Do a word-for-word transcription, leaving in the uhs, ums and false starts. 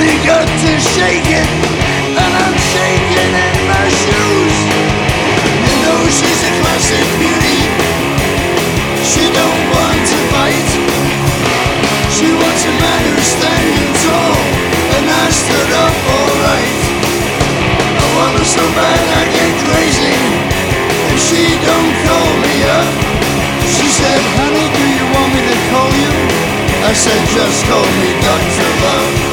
got to shake it, and I'm shaking in my shoes. You know she's a classic beauty. She don't want to fight. She wants a man who's standing tall, and I stood up alright. I want her so bad I get crazy, and she don't call me up. She said, honey, do you want me to call you? I said, just call me Doctor Love.